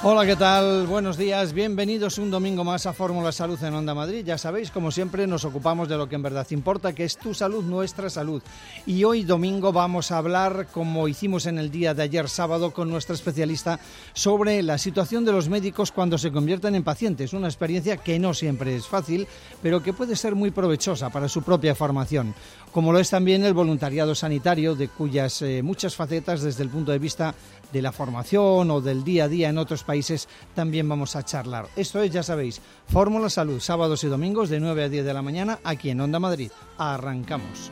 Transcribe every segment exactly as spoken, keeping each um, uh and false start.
Hola, ¿qué tal? Buenos días, bienvenidos un domingo más a Fórmula Salud en Onda Madrid. Ya sabéis, como siempre, nos ocupamos de lo que en verdad importa, que es tu salud, nuestra salud. Y hoy domingo vamos a hablar, como hicimos en el día de ayer sábado, con nuestra especialista sobre la situación de los médicos cuando se convierten en pacientes. Una experiencia que no siempre es fácil, pero que puede ser muy provechosa para su propia formación. Como lo es también el voluntariado sanitario, de cuyas eh, muchas facetas desde el punto de vista de la formación o del día a día en otros países también vamos a charlar. Esto es, ya sabéis, Fórmula Salud, sábados y domingos de nueve a diez de la mañana aquí en Onda Madrid. Arrancamos.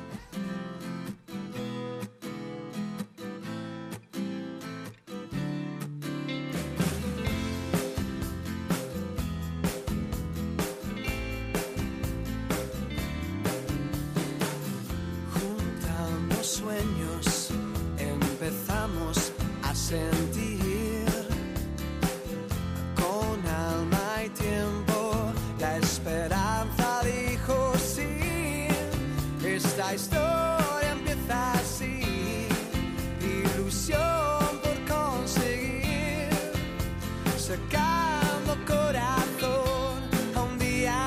Sentir con alma y tiempo, la esperanza dijo sí. Esta historia empieza así, ilusión por conseguir, sacando corazón a un día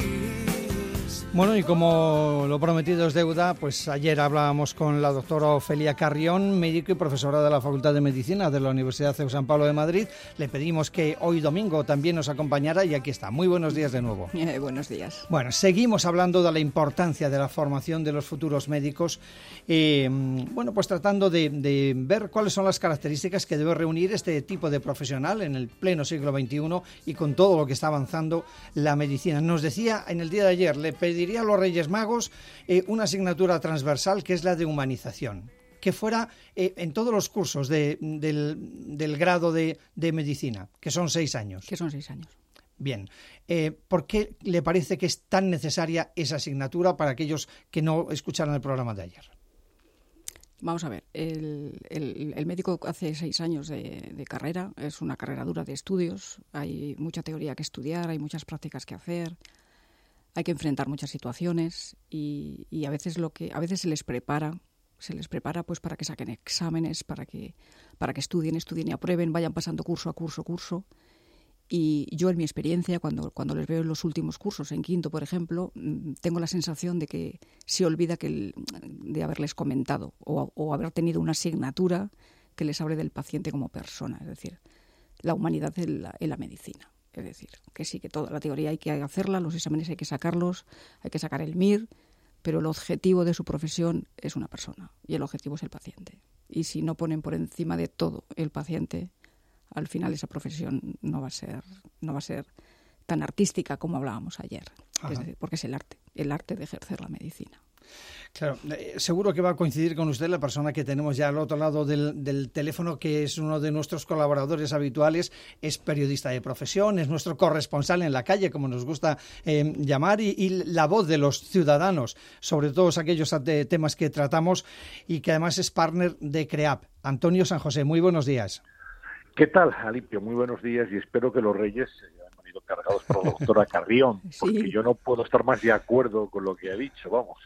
gris. Bueno, y como lo prometido es deuda, pues ayer hablábamos con la doctora Ofelia Carrión, médico y profesora de la Facultad de Medicina de la Universidad C E U San Pablo de Madrid. Le pedimos que hoy domingo también nos acompañara y aquí está. Muy buenos días de nuevo. Eh, buenos días. Bueno, seguimos hablando de la importancia de la formación de los futuros médicos. Eh, bueno, pues tratando de, de ver cuáles son las características que debe reunir este tipo de profesional en el pleno siglo veintiuno y con todo lo que está avanzando la medicina. Nos decía en el día de ayer, le pediría a los Reyes Magos eh, una asignatura transversal que es la de humanización, que fuera eh, en todos los cursos de, del, del grado de, de medicina, que son seis años. Que son seis años. Bien, eh, ¿por qué le parece que es tan necesaria esa asignatura para aquellos que no escucharon el programa de ayer? Vamos a ver, el, el, el médico hace seis años de, de carrera, es una carrera dura de estudios, hay mucha teoría que estudiar, hay muchas prácticas que hacer, hay que enfrentar muchas situaciones y, y a veces lo que a veces se les prepara, se les prepara pues para que saquen exámenes, para que para que estudien, estudien y aprueben, vayan pasando curso a curso, curso. Y yo en mi experiencia, cuando, cuando les veo en los últimos cursos, en quinto, por ejemplo, tengo la sensación de que se olvida que el, de haberles comentado o, o haber tenido una asignatura que les hable del paciente como persona, es decir, la humanidad en la, en la medicina. Es decir, que sí, que toda la teoría hay que hacerla, los exámenes hay que sacarlos, hay que sacar el M I R, pero el objetivo de su profesión es una persona y el objetivo es el paciente. Y si no ponen por encima de todo el paciente, al final esa profesión no va a ser, no va a ser tan artística como hablábamos ayer. Ajá. Es decir, porque es el arte, el arte de ejercer la medicina. Claro, eh, seguro que va a coincidir con usted la persona que tenemos ya al otro lado del, del teléfono, que es uno de nuestros colaboradores habituales, es periodista de profesión, es nuestro corresponsal en la calle, como nos gusta eh, llamar, y, y la voz de los ciudadanos sobre todos aquellos temas que tratamos, y que además es partner de CREAP. Antonio San José, muy buenos días. ¿Qué tal, Alipio? Muy buenos días y espero que los Reyes hayan venido cargados por la doctora Carrión, porque sí. Yo no puedo estar más de acuerdo con lo que ha dicho, vamos.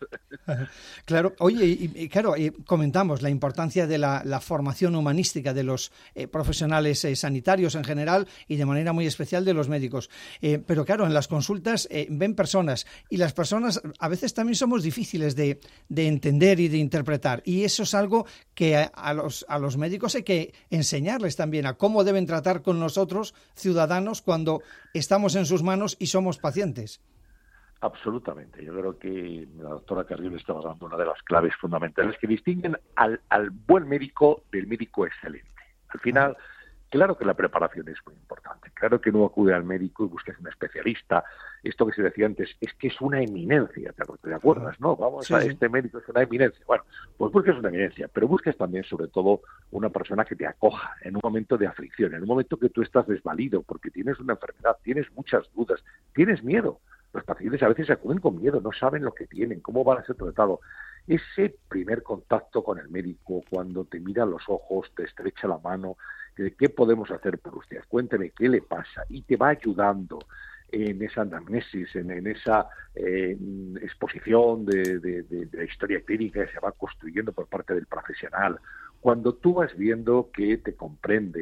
Claro, oye, y, y claro, y comentamos la importancia de la, la formación humanística de los eh, profesionales eh, sanitarios en general y de manera muy especial de los médicos. Eh, pero claro, en las consultas eh, ven personas y las personas a veces también somos difíciles de, de entender y de interpretar, y eso es algo que a, a, los, a los médicos hay que enseñarles también a cómo deben tratar con nosotros, ciudadanos, cuando estamos en sus manos y somos pacientes. Absolutamente. Yo creo que la doctora Carrión estaba dando una de las claves fundamentales que distinguen al, al buen médico del médico excelente. Al final, claro que la preparación es muy importante. Claro que no acude al médico y busques un especialista. Esto que se decía antes es que es una eminencia, ¿te acuerdas? No, vamos sí, a este médico es una eminencia. Bueno, pues busques una eminencia, pero busques también, sobre todo, una persona que te acoja en un momento de aflicción, en un momento que tú estás desvalido porque tienes una enfermedad, tienes muchas dudas, tienes miedo. Los pacientes a veces acuden con miedo, no saben lo que tienen, cómo van a ser tratados. Ese primer contacto con el médico, cuando te mira a los ojos, te estrecha la mano, ¿qué podemos hacer por usted? Cuénteme qué le pasa, y te va ayudando en esa anamnesis, en, en esa eh, exposición de, de, de, de la historia clínica que se va construyendo por parte del profesional. Cuando tú vas viendo que te comprende,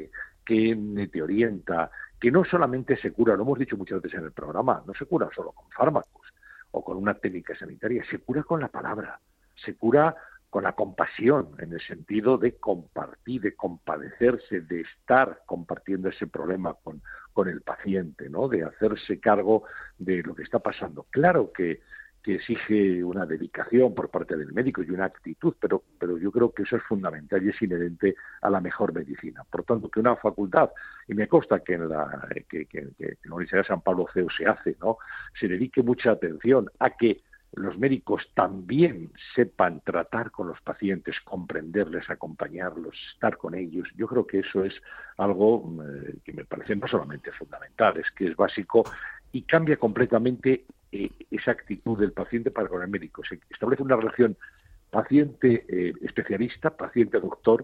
que te orienta, que no solamente se cura, lo hemos dicho muchas veces en el programa, no se cura solo con fármacos o con una técnica sanitaria, se cura con la palabra, se cura con la compasión, en el sentido de compartir, de compadecerse, de estar compartiendo ese problema con, con el paciente, ¿no? De hacerse cargo de lo que está pasando. Claro que, que exige una dedicación por parte del médico y una actitud, pero, pero yo creo que eso es fundamental y es inherente a la mejor medicina. Por tanto, que una facultad, y me consta que en la, que, que, que en la Universidad de San Pablo C E U se hace, ¿no? Se dedique mucha atención a que los médicos también sepan tratar con los pacientes, comprenderles, acompañarlos, estar con ellos. Yo creo que eso es algo eh, que me parece no solamente fundamental, es que es básico y cambia completamente eh, esa actitud del paciente para con el médico. Se establece una relación paciente-especialista, eh, paciente-doctor,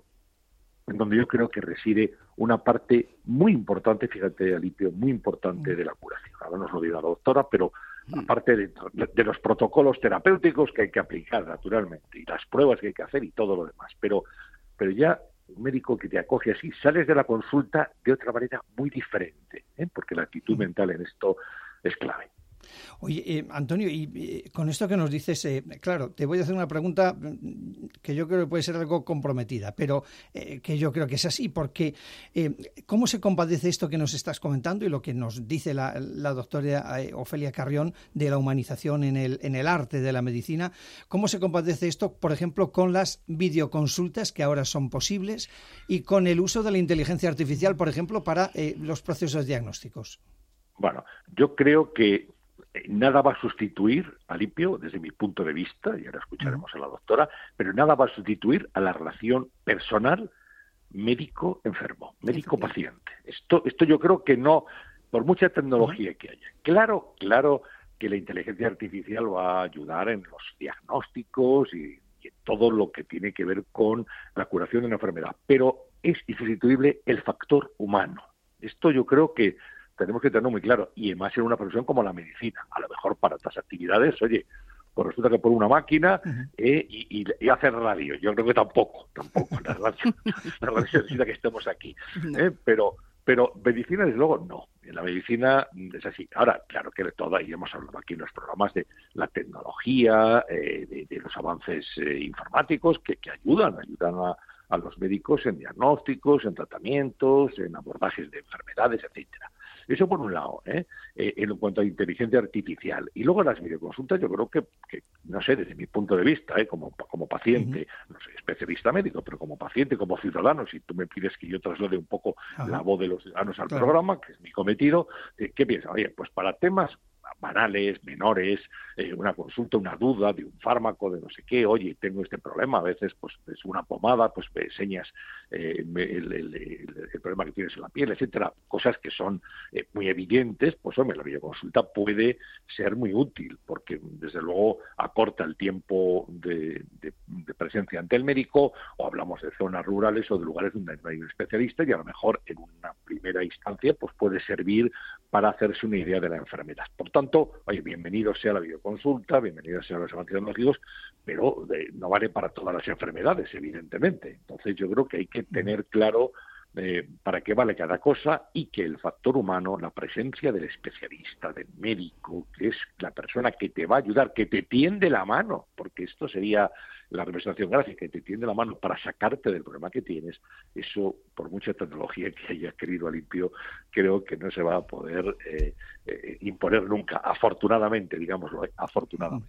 en donde yo creo que reside una parte muy importante, fíjate, Alipio, muy importante de la curación. Ahora nos lo dirá la doctora, pero aparte de, de los protocolos terapéuticos que hay que aplicar, naturalmente, y las pruebas que hay que hacer y todo lo demás. Pero, pero ya un médico que te acoge así, sales de la consulta de otra manera muy diferente, ¿eh? Porque la actitud mental en esto es clave. Oye, eh, Antonio, y eh, con esto que nos dices, eh, claro, te voy a hacer una pregunta que yo creo que puede ser algo comprometida, pero eh, que yo creo que es así, porque eh, ¿cómo se compadece esto que nos estás comentando y lo que nos dice la, la doctora eh, Ofelia Carrión de la humanización en el, en el arte de la medicina? ¿Cómo se compadece esto, por ejemplo, con las videoconsultas que ahora son posibles y con el uso de la inteligencia artificial, por ejemplo, para eh, los procesos diagnósticos? Bueno, yo creo que nada va a sustituir, Alipio, desde mi punto de vista, y ahora escucharemos a la doctora, pero nada va a sustituir a la relación personal médico-enfermo, médico-paciente. Esto, esto yo creo que no, por mucha tecnología que haya. Claro, claro que la inteligencia artificial va a ayudar en los diagnósticos y, y en todo lo que tiene que ver con la curación de una enfermedad, pero es insustituible el factor humano. Esto yo creo que tenemos que tenerlo muy claro, y además en una profesión como la medicina. A lo mejor para otras actividades, oye, pues resulta que por una máquina uh-huh. eh, y, y, y hacer radio. Yo creo que tampoco, tampoco. La radio, la radio necesita que estemos aquí. No. Eh, pero, pero medicina, desde luego, no. En la medicina es así. Ahora, claro que de todo, y hemos hablado aquí en los programas de la tecnología, eh, de, de los avances eh, informáticos que, que ayudan, ayudan a, a los médicos en diagnósticos, en tratamientos, en abordajes de enfermedades, etcétera. Eso por un lado, ¿eh? Eh, en cuanto a inteligencia artificial. Y luego las videoconsultas, yo creo que, que no sé, desde mi punto de vista, ¿eh? como, como paciente, uh-huh. no soy especialista médico, pero como paciente, como ciudadano, si tú me pides que yo traslade un poco uh-huh. la voz de los ciudadanos al claro. programa, que es mi cometido, eh, ¿qué piensas? Oye, pues para temas banales, menores, eh, una consulta, una duda de un fármaco, de no sé qué, oye, tengo este problema, a veces pues es una pomada, pues me enseñas eh, el, el, el, el problema que tienes en la piel, etcétera, cosas que son eh, muy evidentes, pues hombre, la videoconsulta puede ser muy útil, porque desde luego acorta el tiempo de, de, de presencia ante el médico, o hablamos de zonas rurales o de lugares donde no hay un especialista, y a lo mejor en una primera instancia pues puede servir para hacerse una idea de la enfermedad. Por tanto, oye, bienvenido sea la videoconsulta, bienvenido sean los avances tecnológicos, pero eh, no vale para todas las enfermedades, evidentemente. Entonces yo creo que hay que tener claro eh, para qué vale cada cosa y que el factor humano, la presencia del especialista, del médico, que es la persona que te va a ayudar, que te tiende la mano, porque esto sería la representación gráfica, que te tiende la mano para sacarte del problema que tienes, eso, por mucha tecnología que haya querido Alimpio, creo que no se va a poder eh, eh, imponer nunca, afortunadamente, digámoslo, eh, afortunadamente.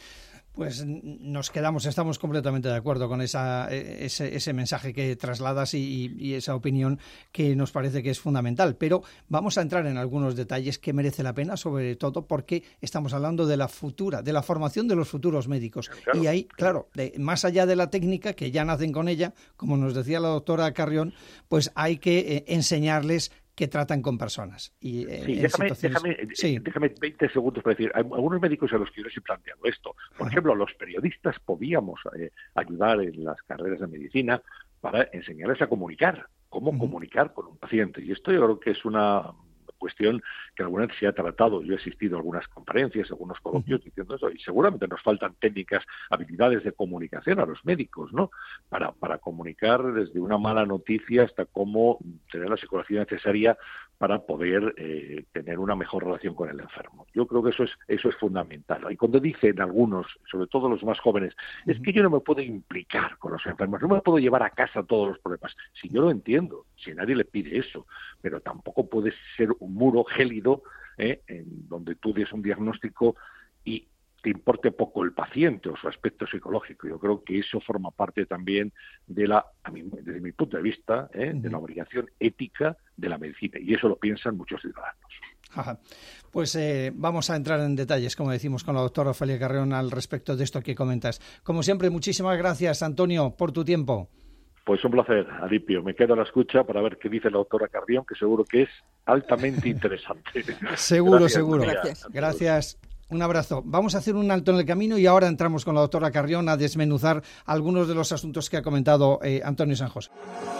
Pues nos quedamos, estamos completamente de acuerdo con esa, ese, ese mensaje que trasladas y, y esa opinión que nos parece que es fundamental. Pero vamos a entrar en algunos detalles que merece la pena, sobre todo porque estamos hablando de la futura, de la formación de los futuros médicos. Claro, y ahí, claro, de, más allá de la técnica, que ya nacen con ella, como nos decía la doctora Carrión, pues hay que eh, enseñarles que tratan con personas. Y, eh, sí, déjame, situaciones... déjame, sí. déjame veinte segundos para decir, hay algunos médicos a los que yo les he planteado esto. Por Ajá. ejemplo, los periodistas podíamos eh, ayudar en las carreras de medicina para enseñarles a comunicar, cómo uh-huh. comunicar con un paciente. Y esto yo creo que es una cuestión que alguna vez se ha tratado. Yo he asistido a algunas conferencias, a algunos coloquios diciendo eso, y seguramente nos faltan técnicas, habilidades de comunicación a los médicos, ¿no? Para, para comunicar desde una mala noticia hasta cómo tener la psicología necesaria para poder eh, tener una mejor relación con el enfermo. Yo creo que eso es eso es fundamental. Y cuando dicen algunos, sobre todo los más jóvenes, es que yo no me puedo implicar con los enfermos, no me puedo llevar a casa todos los problemas. Si yo lo entiendo, si nadie le pide eso, pero tampoco puede ser un muro gélido ¿eh? en donde tú des un diagnóstico y te importe poco el paciente o su aspecto psicológico. Yo creo que eso forma parte también de la, a mí, desde mi punto de vista, ¿eh? de la obligación ética de la medicina, y eso lo piensan muchos ciudadanos. Ajá. Pues eh, vamos a entrar en detalles, como decimos, con la doctora Ofelia Carrión al respecto de esto que comentas. Como siempre, muchísimas gracias, Antonio, por tu tiempo. Pues un placer, Alipio. Me quedo a la escucha para ver qué dice la doctora Carrión, que seguro que es altamente interesante. Seguro, Gracias, seguro. María. Gracias. Gracias. Un abrazo. Vamos a hacer un alto en el camino y ahora entramos con la doctora Carrión a desmenuzar algunos de los asuntos que ha comentado eh, Antonio San José.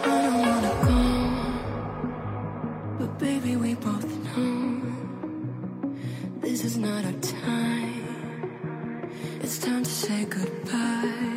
But baby, we both know this is not our time. It's time to say goodbye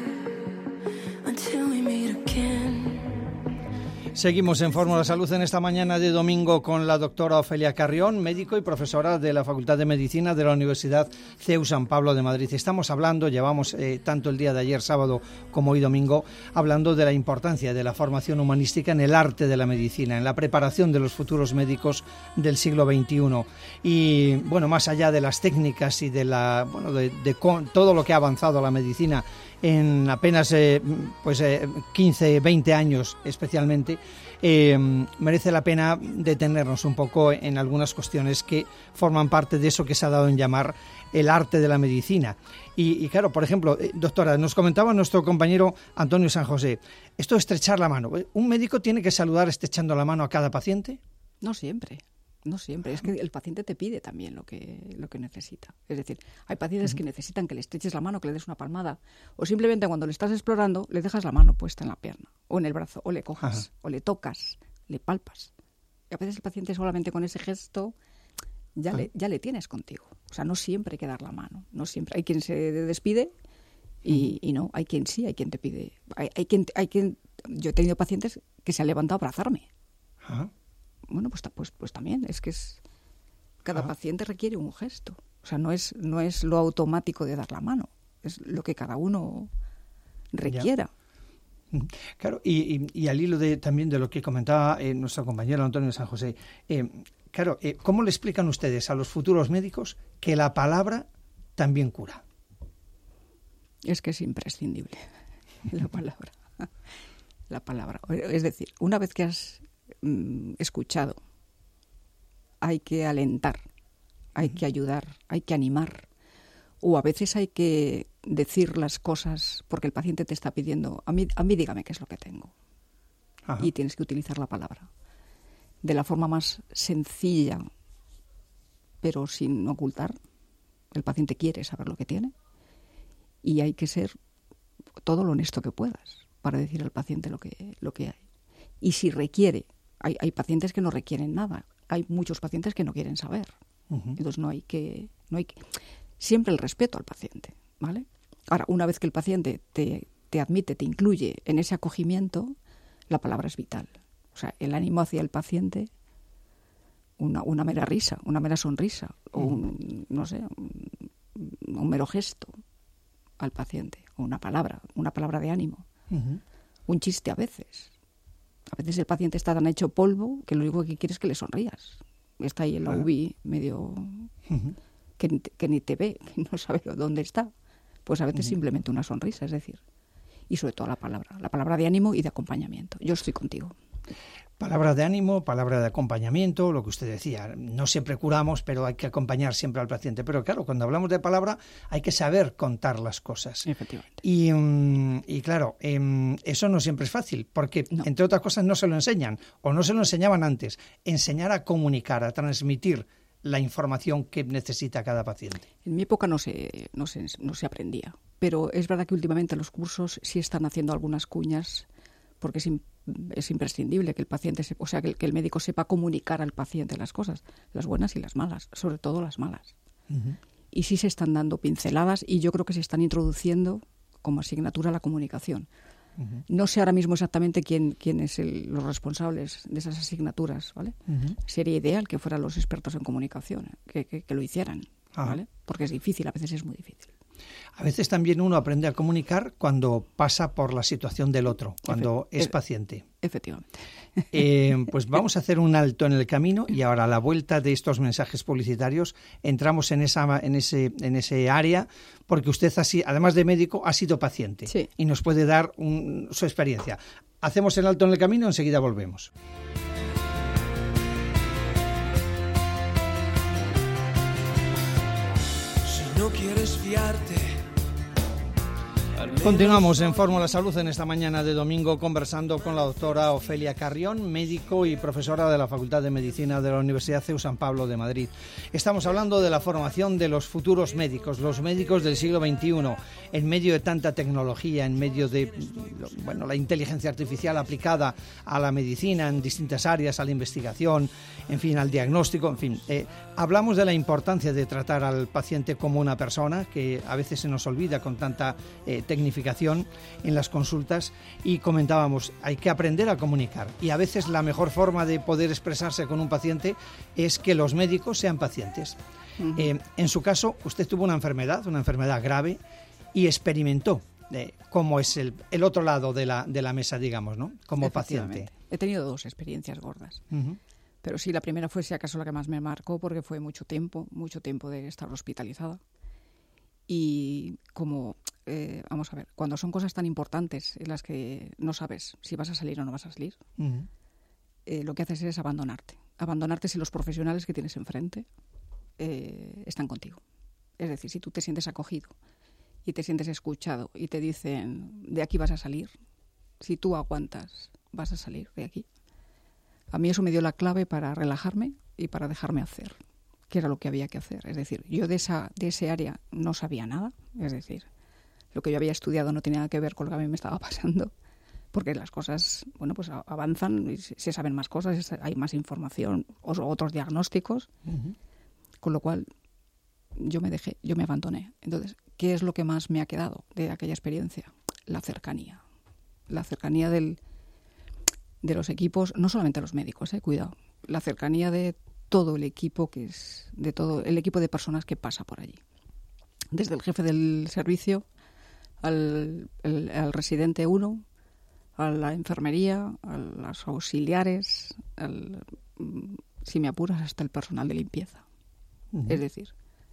until we meet again. Seguimos en Fórmula Salud en esta mañana de domingo con la doctora Ofelia Carrión, médico y profesora de la Facultad de Medicina de la Universidad C E U San Pablo de Madrid. Estamos hablando, llevamos eh, tanto el día de ayer sábado como hoy domingo, hablando de la importancia de la formación humanística en el arte de la medicina, en la preparación de los futuros médicos del siglo veintiuno. Y bueno, más allá de las técnicas y de la bueno de, de con, todo lo que ha avanzado la medicina en apenas eh, pues eh, quince, veinte años especialmente, eh, merece la pena detenernos un poco en algunas cuestiones que forman parte de eso que se ha dado en llamar el arte de la medicina. Y, y claro, por ejemplo, eh, doctora, nos comentaba nuestro compañero Antonio San José, esto de estrechar la mano. ¿Un médico tiene que saludar estrechando la mano a cada paciente? No siempre. No siempre, es que el paciente te pide también lo que, lo que necesita. Es decir, hay pacientes uh-huh. que necesitan que le estreches la mano, que le des una palmada, o simplemente cuando le estás explorando le dejas la mano puesta en la pierna, o en el brazo, o le cojas, uh-huh. o le tocas, le palpas. Y a veces el paciente solamente con ese gesto ya, uh-huh. le, ya le tienes contigo. O sea, no siempre hay que dar la mano, no siempre. Hay quien se despide y, uh-huh. y no, hay quien sí, hay quien te pide. Hay, hay, quien, hay quien... Yo he tenido pacientes que se han levantado a abrazarme. Uh-huh. Bueno, pues, pues, pues también, es que es cada Ajá. paciente requiere un gesto. O sea, no es, no es lo automático de dar la mano, es lo que cada uno requiera. Ya. Claro, y, y, y al hilo de, también de lo que comentaba eh, nuestro compañero Antonio San José, eh, claro, eh, ¿cómo le explican ustedes a los futuros médicos que la palabra también cura? Es que es imprescindible la palabra. La palabra. Es decir, una vez que has escuchado, hay que alentar, hay que ayudar, hay que animar, o a veces hay que decir las cosas porque el paciente te está pidiendo, a mí, a mí dígame qué es lo que tengo. Ajá. Y tienes que utilizar la palabra de la forma más sencilla, pero sin ocultar. El paciente quiere saber lo que tiene y hay que ser todo lo honesto que puedas para decir al paciente lo que, lo que hay. Y si requiere, hay, hay pacientes que no requieren nada, hay muchos pacientes que no quieren saber. Uh-huh. Entonces no hay que, no hay que, siempre el respeto al paciente, ¿vale? Ahora, una vez que el paciente te, te admite, te incluye en ese acogimiento, la palabra es vital. O sea, el ánimo hacia el paciente, una, una mera risa, una mera sonrisa, uh-huh. o un, no sé, un, un mero gesto al paciente, o una palabra, una palabra de ánimo, uh-huh. un chiste a veces. A veces el paciente está tan hecho polvo que lo único que quiere es que le sonrías. Está ahí en la U B I medio uh-huh. que, que ni te ve, que no sabe dónde está. Pues a veces uh-huh. simplemente una sonrisa, es decir. Y sobre todo la palabra, la palabra de ánimo y de acompañamiento. Yo estoy contigo. Palabra de ánimo, palabra de acompañamiento, lo que usted decía, no siempre curamos, pero hay que acompañar siempre al paciente. Pero claro, cuando hablamos de palabra hay que saber contar las cosas. Efectivamente. Y, y claro, eh, eso no siempre es fácil, porque no. entre otras cosas no se lo enseñan, o no se lo enseñaban antes. Enseñar a comunicar, a transmitir la información que necesita cada paciente. En mi época no se, no se, no se aprendía, pero es verdad que últimamente los cursos sí están haciendo algunas cuñas, porque es es imprescindible que el paciente, se, o sea, que el, que el médico sepa comunicar al paciente las cosas, las buenas y las malas, sobre todo las malas. Uh-huh. Y sí se están dando pinceladas y yo creo que se están introduciendo como asignatura la comunicación. Uh-huh. No sé ahora mismo exactamente quién, quién es el, los responsables de esas asignaturas, ¿vale? Uh-huh. Sería ideal que fueran los expertos en comunicación, que, que, que lo hicieran, uh-huh. ¿vale? Porque es difícil, a veces es muy difícil. A veces también uno aprende a comunicar cuando pasa por la situación del otro, cuando Efe- es paciente. Efectivamente. Eh, pues vamos a hacer un alto en el camino y ahora a la vuelta de estos mensajes publicitarios entramos en esa en ese en ese área porque usted así, además de médico ha sido paciente sí. y nos puede dar un, su experiencia. Hacemos el alto en el camino, enseguida volvemos. Si no quieres fiarte. Continuamos en Fórmula Salud en esta mañana de domingo conversando con la doctora Ofelia Carrión, médico y profesora de la Facultad de Medicina de la Universidad C E U San Pablo de Madrid. Estamos hablando de la formación de los futuros médicos, los médicos del siglo veintiuno, en medio de tanta tecnología, en medio de bueno, la inteligencia artificial aplicada a la medicina en distintas áreas, a la investigación, en fin, al diagnóstico, en fin. Eh, hablamos de la importancia de tratar al paciente como una persona, que a veces se nos olvida con tanta eh, tecnificación en las consultas, y comentábamos, hay que aprender a comunicar y a veces la mejor forma de poder expresarse con un paciente es que los médicos sean pacientes. Uh-huh. Eh, en su caso, usted tuvo una enfermedad, una enfermedad grave y experimentó eh, cómo es el, el otro lado de la, de la mesa, digamos, ¿no? Como paciente. He tenido dos experiencias gordas. Uh-huh. Pero sí, la primera fue, si acaso, la que más me marcó porque fue mucho tiempo, mucho tiempo de estar hospitalizada. Y como, eh, vamos a ver, cuando son cosas tan importantes en las que no sabes si vas a salir o no vas a salir, uh-huh. eh, lo que haces es abandonarte. Abandonarte si los profesionales que tienes enfrente eh, están contigo. Es decir, si tú te sientes acogido y te sientes escuchado y te dicen, de aquí vas a salir, si tú aguantas, vas a salir de aquí. A mí eso me dio la clave para relajarme y para dejarme hacer, que era lo que había que hacer. Es decir, yo de esa de ese área no sabía nada. Es decir, lo que yo había estudiado no tenía nada que ver con lo que a mí me estaba pasando, porque las cosas, bueno, pues avanzan y se saben más cosas, hay más información, otros diagnósticos, uh-huh. con lo cual yo me dejé, yo me abandoné. Entonces, ¿qué es lo que más me ha quedado de aquella experiencia? La cercanía. La cercanía del, de los equipos, no solamente los médicos, eh, cuidado, la cercanía de todo el equipo que es de todo el equipo de personas que pasa por allí, desde el jefe del servicio al, el, al residente uno, a la enfermería, a los auxiliares, al, si me apuras, hasta el personal de limpieza. Uh-huh. Es decir,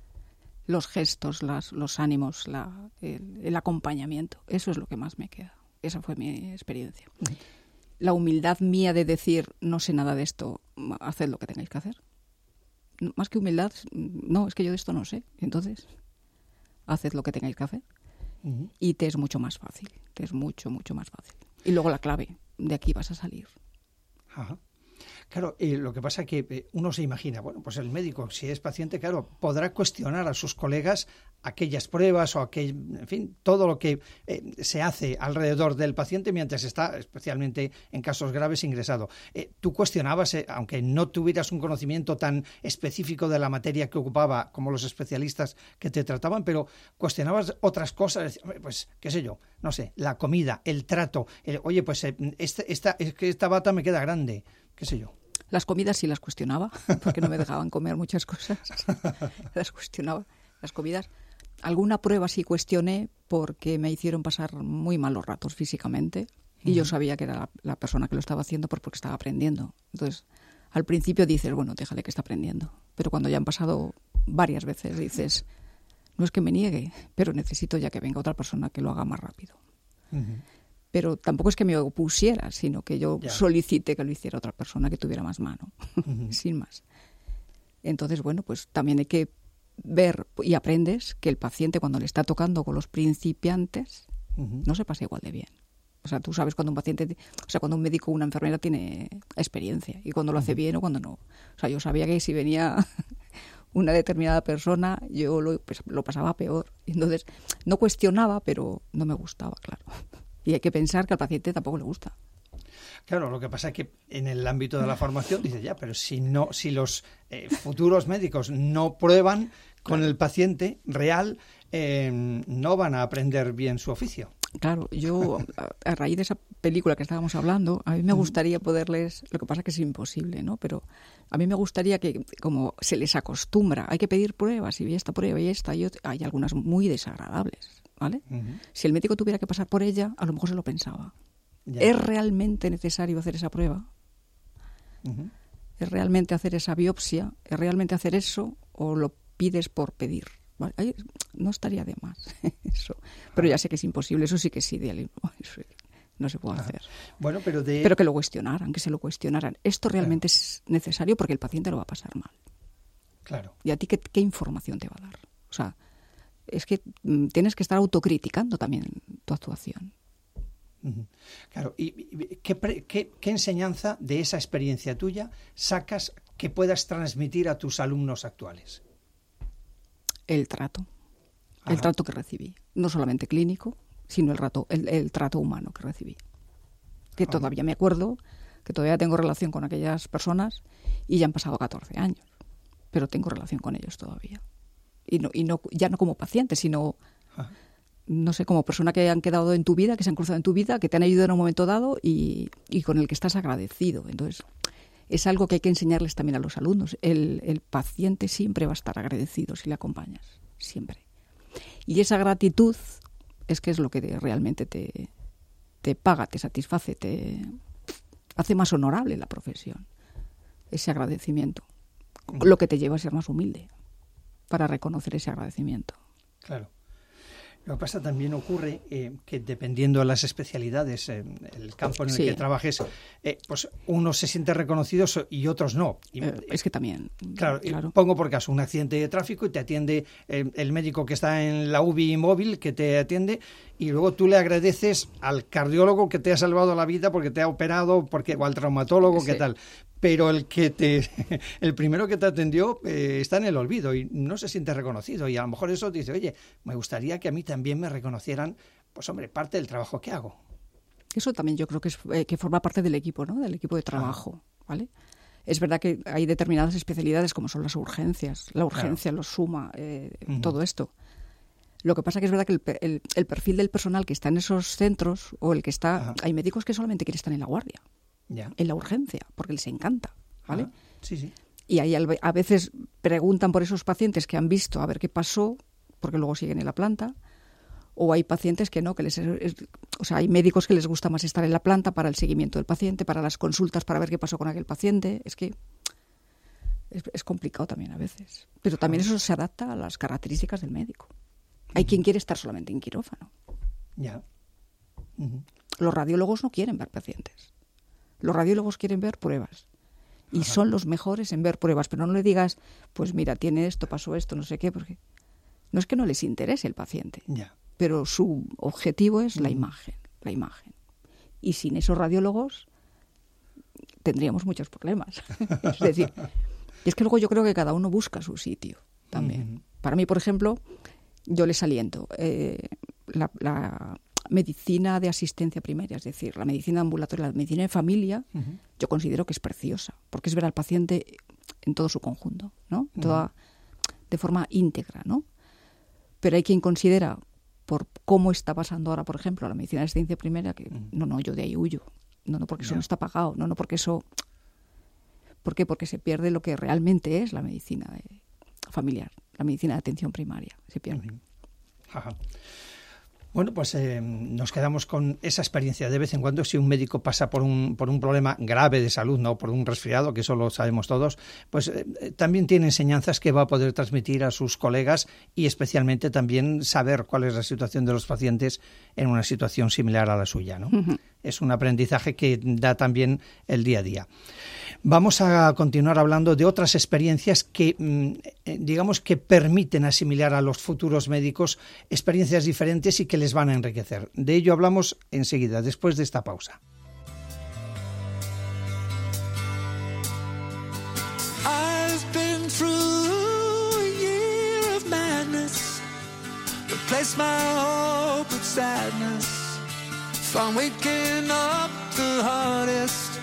los gestos, las, los ánimos, la, el, el acompañamiento, eso es lo que más me queda. Esa fue mi experiencia. Uh-huh. La humildad mía de decir, no sé nada de esto, haced lo que tengáis que hacer. Más que humildad, no, es que yo de esto no sé. Entonces, haced lo que tengáis que hacer. Uh-huh. Y te es mucho más fácil. Te es mucho, mucho más fácil. Y luego la clave, de aquí vas a salir. Ajá. Claro, eh, lo que pasa es que eh, uno se imagina, bueno, pues el médico, si es paciente, claro, podrá cuestionar a sus colegas aquellas pruebas o aquel, en fin, todo lo que eh, se hace alrededor del paciente mientras está, especialmente en casos graves, ingresado. Eh, tú cuestionabas, eh, aunque no tuvieras un conocimiento tan específico de la materia que ocupaba como los especialistas que te trataban, pero cuestionabas otras cosas, pues, qué sé yo, no sé, la comida, el trato, el, oye, pues eh, este, esta, es que esta bata me queda grande, qué sé yo. Las comidas sí las cuestionaba, porque no me dejaban comer muchas cosas. Las cuestionaba, las comidas. Alguna prueba sí cuestioné porque me hicieron pasar muy malos ratos físicamente y uh-huh. yo sabía que era la, la persona que lo estaba haciendo porque estaba aprendiendo. Entonces, al principio dices, bueno, déjale que está aprendiendo. Pero cuando ya han pasado varias veces dices, no es que me niegue, pero necesito ya que venga otra persona que lo haga más rápido. Uh-huh. Pero tampoco es que me opusiera, sino que yo yeah. solicité que lo hiciera otra persona que tuviera más mano, uh-huh. sin más. Entonces, bueno, pues también hay que ver y aprendes que el paciente cuando le está tocando con los principiantes uh-huh. no se pasa igual de bien. O sea, tú sabes cuando un paciente, o sea, cuando un médico o una enfermera tiene experiencia y cuando lo hace uh-huh. bien o cuando no. O sea, yo sabía que si venía una determinada persona, yo lo, pues, lo pasaba peor. Entonces, no cuestionaba, pero no me gustaba, claro. Y hay que pensar que al paciente tampoco le gusta. Claro, lo que pasa es que en el ámbito de la formación dice ya, pero si no, si los eh, futuros médicos no prueban con claro. el paciente real, eh, no van a aprender bien su oficio. Claro, yo a raíz de esa película que estábamos hablando, a mí me gustaría poderles, lo que pasa es que es imposible, ¿no? Pero a mí me gustaría que, como se les acostumbra, hay que pedir pruebas, y esta prueba y esta, y otra, hay algunas muy desagradables, ¿vale? Uh-huh. Si el médico tuviera que pasar por ella, a lo mejor se lo pensaba. Ya. ¿Es realmente necesario hacer esa prueba? Uh-huh. ¿Es realmente hacer esa biopsia? ¿Es realmente hacer eso o lo pides por pedir? Vale, ahí no estaría de más eso, pero ya sé que es imposible, eso sí que es idealismo, eso no se puede hacer. Bueno, pero, de... pero que lo cuestionaran, que se lo cuestionaran. Esto realmente claro. es necesario porque el paciente lo va a pasar mal. Claro. ¿Y a ti qué, qué información te va a dar? O sea, es que mm, tienes que estar autocriticando también tu actuación. Uh-huh. Claro, ¿y, y qué, pre, qué, qué enseñanza de esa experiencia tuya sacas que puedas transmitir a tus alumnos actuales? El trato, Ajá. el trato que recibí, no solamente clínico, sino el, rato, el, el trato humano que recibí. Que Ajá. todavía me acuerdo, que todavía tengo relación con aquellas personas y ya han pasado catorce años, pero tengo relación con ellos todavía. Y no, y no ya no como paciente, sino, Ajá. no sé, como persona que han quedado en tu vida, que se han cruzado en tu vida, que te han ayudado en un momento dado y, y con el que estás agradecido. Entonces, es algo que hay que enseñarles también a los alumnos. El, el paciente siempre va a estar agradecido si le acompañas, siempre. Y esa gratitud es que es lo que realmente te, te paga, te satisface, te hace más honorable la profesión. Ese agradecimiento. Lo que te lleva a ser más humilde para reconocer ese agradecimiento. Claro. Lo que pasa también ocurre eh, que dependiendo de las especialidades, eh, el campo en el sí. que trabajes, eh, pues unos se sienten reconocidos y otros no. Y, eh, es que también. Claro, claro. Pongo por caso un accidente de tráfico y te atiende eh, el médico que está en la U B I móvil que te atiende y luego tú le agradeces al cardiólogo que te ha salvado la vida porque te ha operado, porque o al traumatólogo, sí. ¿qué tal? Pero el que te, el primero que te atendió eh, está en el olvido y no se siente reconocido y a lo mejor eso dice, oye, me gustaría que a mí también me reconocieran, pues hombre, parte del trabajo que hago. Eso también yo creo que es eh, que forma parte del equipo, ¿no? Del equipo de trabajo, ah. ¿vale? Es verdad que hay determinadas especialidades como son las urgencias, la urgencia, claro. los suma, eh, uh-huh. todo esto. Lo que pasa que es verdad que el, el, el perfil del personal que está en esos centros o el que está, Ajá. hay médicos que solamente quieren estar en la guardia. Ya. En la urgencia, porque les encanta, ¿vale? Ah, sí, sí. Y ahí a veces preguntan por esos pacientes que han visto a ver qué pasó, porque luego siguen en la planta, o hay pacientes que no, que les, es, o sea, hay médicos que les gusta más estar en la planta para el seguimiento del paciente, para las consultas, para ver qué pasó con aquel paciente. Es que es, es complicado también a veces, pero también eso se adapta a las características del médico. Hay uh-huh. quien quiere estar solamente en quirófano. Ya. Uh-huh. Los radiólogos no quieren ver pacientes. Los radiólogos quieren ver pruebas y Ajá. son los mejores en ver pruebas, pero no le digas, pues mira, tiene esto, pasó esto, no sé qué, porque no es que no les interese el paciente, ya. pero su objetivo es mm. la imagen, la imagen. Y sin esos radiólogos tendríamos muchos problemas. Es decir, es que luego yo creo que cada uno busca su sitio también. Mm. Para mí, por ejemplo, yo les aliento eh, la... la medicina de asistencia primaria, es decir, la medicina ambulatoria, la medicina de familia, uh-huh. yo considero que es preciosa, porque es ver al paciente en todo su conjunto, ¿no? Uh-huh. Toda, de forma íntegra, ¿no? Pero hay quien considera, por cómo está pasando ahora, por ejemplo, la medicina de asistencia primaria, que uh-huh. no, no, yo de ahí huyo. No, no, porque eso yeah. no está pagado, no, no, porque eso... ¿Por qué? Porque se pierde lo que realmente es la medicina de, familiar, la medicina de atención primaria, se pierde. Uh-huh. Ajá. Bueno, pues eh, nos quedamos con esa experiencia. De vez en cuando, si un médico pasa por un por un problema grave de salud, no por un resfriado, que eso lo sabemos todos, pues eh, también tiene enseñanzas que va a poder transmitir a sus colegas y especialmente también saber cuál es la situación de los pacientes en una situación similar a la suya, ¿no? Uh-huh. Es un aprendizaje que da también el día a día. Vamos a continuar hablando de otras experiencias que, digamos, que permiten asimilar a los futuros médicos experiencias diferentes y que les van a enriquecer. De ello hablamos enseguida, después de esta pausa. I've been through a year of madness, replaced my hope with sadness, found waking up the hardest.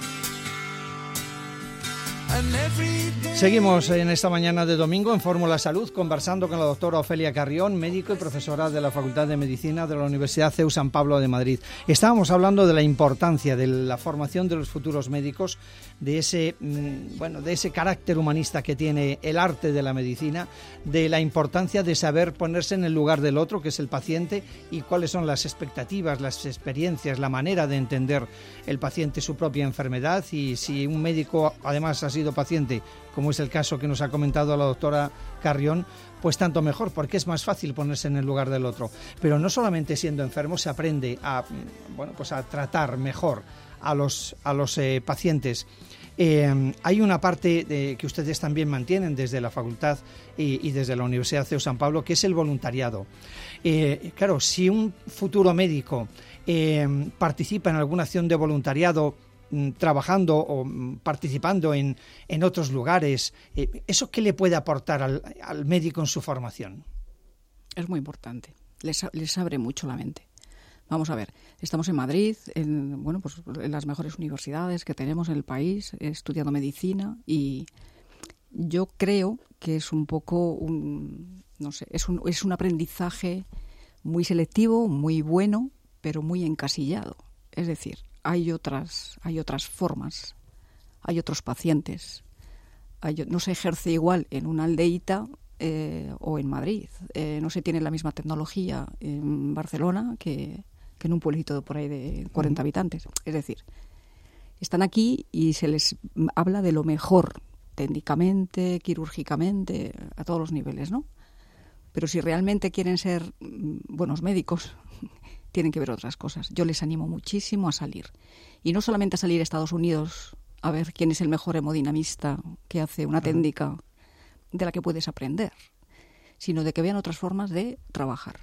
And every day Seguimos en esta mañana de domingo en Fórmula Salud conversando con la doctora Ofelia Carrión, médico y profesora de la Facultad de Medicina de la Universidad C E U San Pablo de Madrid. Estábamos hablando de la importancia de la formación de los futuros médicos, de ese, bueno, de ese carácter humanista que tiene el arte de la medicina, de la importancia de saber ponerse en el lugar del otro, que es el paciente, y cuáles son las expectativas, las experiencias, la manera de entender el paciente su propia enfermedad, y si un médico además ha sido paciente, como es el caso que nos ha comentado la doctora Carrión, pues tanto mejor, porque es más fácil ponerse en el lugar del otro. Pero no solamente siendo enfermo se aprende a, bueno, pues a tratar mejor a los, a los eh, pacientes. Eh, hay una parte de, que ustedes también mantienen desde la facultad y, y desde la Universidad C E U San Pablo, que es el voluntariado. Eh, claro, si un futuro médico eh, participa en alguna acción de voluntariado, trabajando o participando en, en otros lugares, eh, ¿eso qué le puede aportar al, al médico en su formación? Es muy importante, les, les abre mucho la mente. Vamos a ver, estamos en Madrid, en, bueno, pues en las mejores universidades que tenemos en el país, estudiando medicina, y yo creo que es un poco, un, no sé, es un, es un aprendizaje muy selectivo, muy bueno, pero muy encasillado. Es decir, hay otras, hay otras formas, hay otros pacientes. Hay, no se ejerce igual en una aldeíta eh, o en Madrid. Eh, no se tiene la misma tecnología en Barcelona que, que en un pueblito por ahí de cuarenta habitantes. Es decir, están aquí y se les habla de lo mejor, técnicamente, quirúrgicamente, a todos los niveles, ¿no? Pero si realmente quieren ser buenos médicos, tienen que ver otras cosas. Yo les animo muchísimo a salir. Y no solamente a salir a Estados Unidos a ver quién es el mejor hemodinamista que hace una técnica de la que puedes aprender, sino de que vean otras formas de trabajar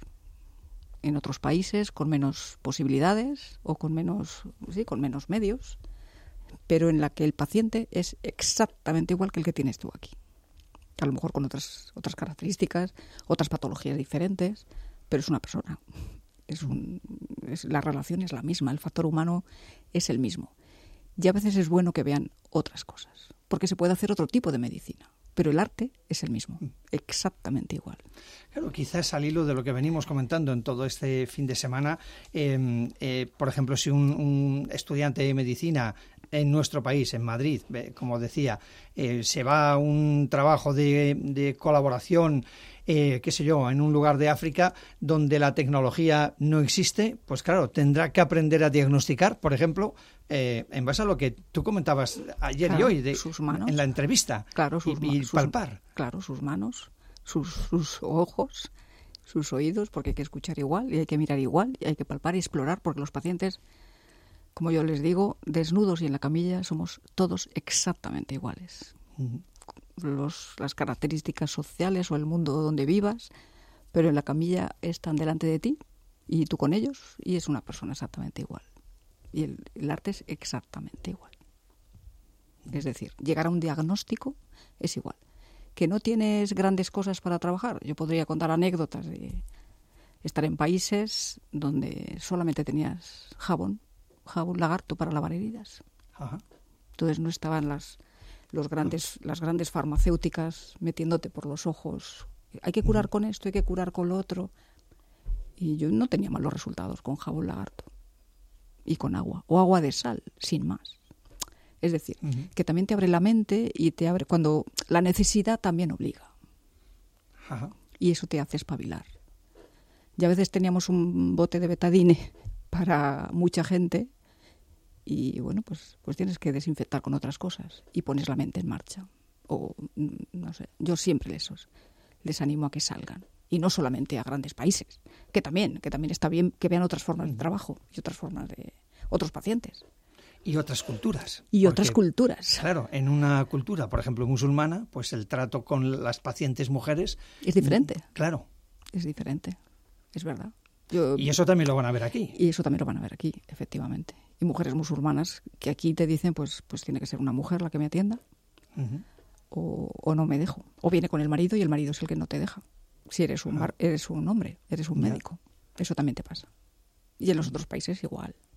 en otros países con menos posibilidades o con menos, sí, con menos medios, pero en la que el paciente es exactamente igual que el que tienes tú aquí. A lo mejor con otras, otras características, otras patologías diferentes, pero es una persona. Es un, es, la relación es la misma, el factor humano es el mismo. Y a veces es bueno que vean otras cosas, porque se puede hacer otro tipo de medicina, pero el arte es el mismo, exactamente igual. Claro, quizás al hilo de lo que venimos comentando en todo este fin de semana, eh, eh, por ejemplo, si un, un estudiante de medicina en nuestro país, en Madrid, como decía, eh, se va a un trabajo de, de colaboración, eh, qué sé yo, en un lugar de África donde la tecnología no existe, pues claro, tendrá que aprender a diagnosticar, por ejemplo, eh, en base a lo que tú comentabas ayer claro, y hoy de, sus manos, en la entrevista, claro, sus, y, y palpar. Sus, claro, sus manos, sus, sus ojos, sus oídos, porque hay que escuchar igual y hay que mirar igual y hay que palpar y explorar, porque los pacientes, como yo les digo, desnudos y en la camilla somos todos exactamente iguales. Uh-huh. Los, las características sociales o el mundo donde vivas, pero en la camilla están delante de ti y tú con ellos y es una persona exactamente igual. Y el, el arte es exactamente igual. Uh-huh. Es decir, llegar a un diagnóstico es igual. Que no tienes grandes cosas para trabajar. Yo podría contar anécdotas de estar en países donde solamente tenías jabón, jabón lagarto para lavar heridas. Ajá. Entonces no estaban las los grandes las grandes farmacéuticas metiéndote por los ojos. Hay que curar con esto, hay que curar con lo otro. Y yo no tenía malos resultados con jabón lagarto y con agua o agua de sal, sin más. Es decir, uh-huh. que también te abre la mente y te abre cuando la necesidad también obliga. Ajá. Y eso te hace espabilar. Y a veces teníamos un bote de betadine para mucha gente y bueno, pues, pues tienes que desinfectar con otras cosas y pones la mente en marcha. O no sé, yo siempre les, les animo a que salgan. Y no solamente a grandes países, que también, que también está bien que vean otras formas de trabajo y otras formas de otros pacientes. Y otras culturas. Y porque, otras culturas. Claro, en una cultura, por ejemplo, musulmana, pues el trato con las pacientes mujeres es diferente. Claro. Es diferente, es verdad. Yo, y eso también lo van a ver aquí. Y eso también lo van a ver aquí, efectivamente. Y mujeres musulmanas que aquí te dicen, pues, pues tiene que ser una mujer la que me atienda, uh-huh. o, o no me dejo. O viene con el marido y el marido es el que no te deja. Si eres un, bar, eres un hombre, eres un médico. Eso también te pasa. Y en los otros países igual.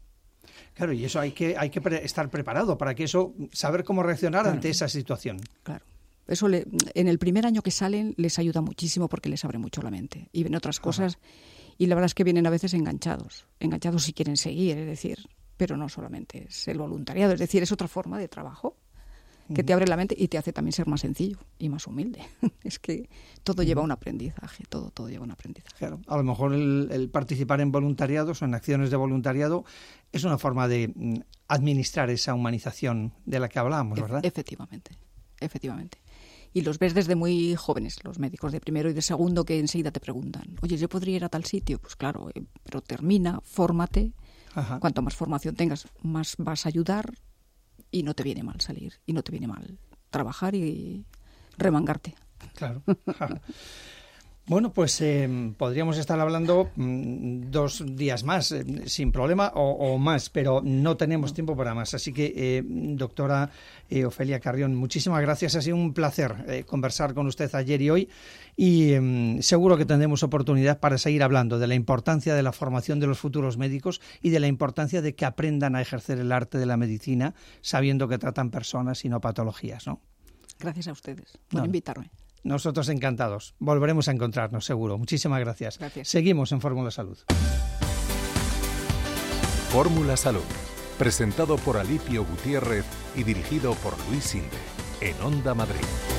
Claro, y eso hay que, hay que pre- estar preparado para que eso, saber cómo reaccionar Claro. ante esa situación. Claro. Eso le, en el primer año que salen les ayuda muchísimo porque les abre mucho la mente y ven otras cosas. Y la verdad es que vienen a veces enganchados, enganchados si quieren seguir, es decir, pero no solamente es el voluntariado, es decir, es otra forma de trabajo que te abre la mente y te hace también ser más sencillo y más humilde. Es que todo lleva un aprendizaje, todo, todo lleva un aprendizaje. Claro, a lo mejor el, el participar en voluntariados o en acciones de voluntariado es una forma de mm, administrar esa humanización de la que hablábamos, ¿verdad? E- efectivamente, efectivamente. Y los ves desde muy jóvenes, los médicos de primero y de segundo, que enseguida te preguntan, oye, ¿yo podría ir a tal sitio? Pues claro, eh, pero termina, fórmate. Ajá. Cuanto más formación tengas, más vas a ayudar y no te viene mal salir, y no te viene mal trabajar y remangarte. Claro. Bueno, pues eh, podríamos estar hablando mm, dos días más, eh, sin problema, o, o más, pero no tenemos tiempo para más. Así que, eh, doctora eh, Ofelia Carrión, muchísimas gracias. Ha sido un placer eh, conversar con usted ayer y hoy, y eh, seguro que tendremos oportunidad para seguir hablando de la importancia de la formación de los futuros médicos y de la importancia de que aprendan a ejercer el arte de la medicina sabiendo que tratan personas y no patologías, ¿no? Gracias a ustedes por No. invitarme. Nosotros encantados. Volveremos a encontrarnos, seguro. Muchísimas gracias. Gracias. Seguimos en Fórmula Salud. Fórmula Salud, presentado por Alipio Gutiérrez y dirigido por Luis Sinde, en Onda Madrid.